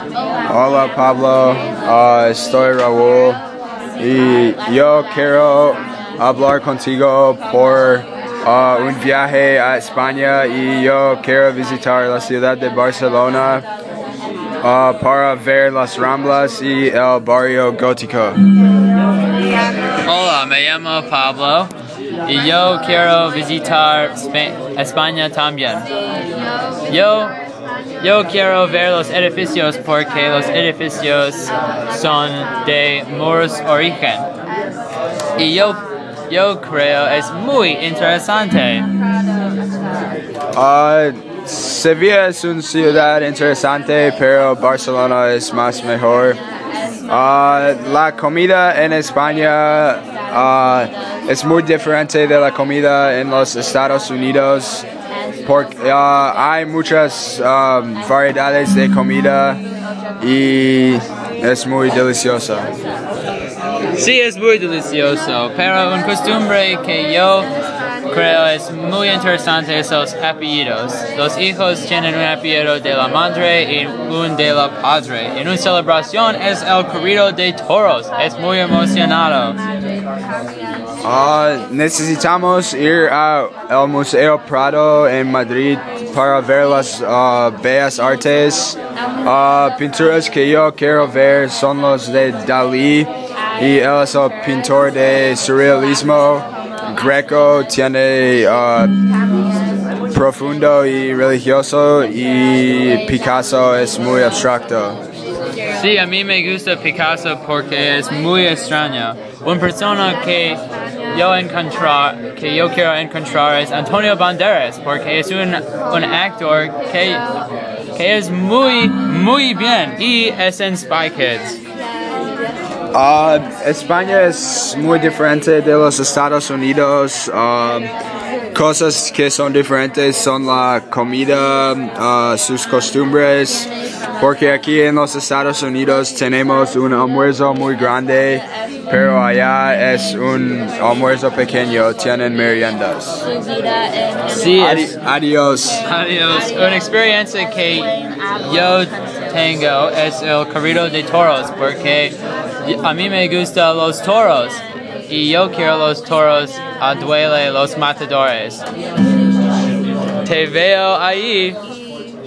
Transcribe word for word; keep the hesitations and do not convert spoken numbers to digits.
Hola Pablo, uh, estoy Raúl y yo quiero hablar contigo por uh, un viaje a España y yo quiero visitar la ciudad de Barcelona uh, para ver las Ramblas y el barrio gótico. Hola, me llamo Pablo y yo quiero visitar Sp- España también. Yo Yo quiero ver los edificios porque los edificios son de muros origen. Y yo, yo creo es muy interesante. Uh, Sevilla es una ciudad interesante, pero Barcelona es más mejor. Uh, la comida en España uh, es muy diferente de la comida en los Estados Unidos. Porque uh, hay muchas um, variedades de comida y es muy deliciosa. Sí, es muy delicioso, pero una costumbre que yo creo es muy interesante son los apellidos. Los hijos tienen un apellido de la madre y un de la padre. En una celebración es el corrido de toros. Es muy emocionado. Uh, necesitamos ir al Museo Prado en Madrid para ver las uh, bellas artes. Uh, pinturas que yo quiero ver son los de Dalí y él es el pintor de surrealismo. Greco tiene uh, profundo y religioso y Picasso es muy abstracto. Sí, a mí me gusta Picasso porque es muy extraño. Una persona que yo encontrar, que yo quiero encontrar es Antonio Banderas porque es un, un actor que, que es muy, muy bien y es en Spy Kids. Uh, España es muy diferente de los Estados Unidos. Uh, cosas que son diferentes son la comida, uh, sus costumbres, porque aquí en los Estados Unidos tenemos un almuerzo muy grande, pero allá es un almuerzo pequeño, tienen meriendas. Sí, Adi es, adiós. Adiós. Una experiencia que yo tengo es el corrido de toros porque a mí me gustan los toros y yo quiero los toros a duele los matadores. Te veo ahí.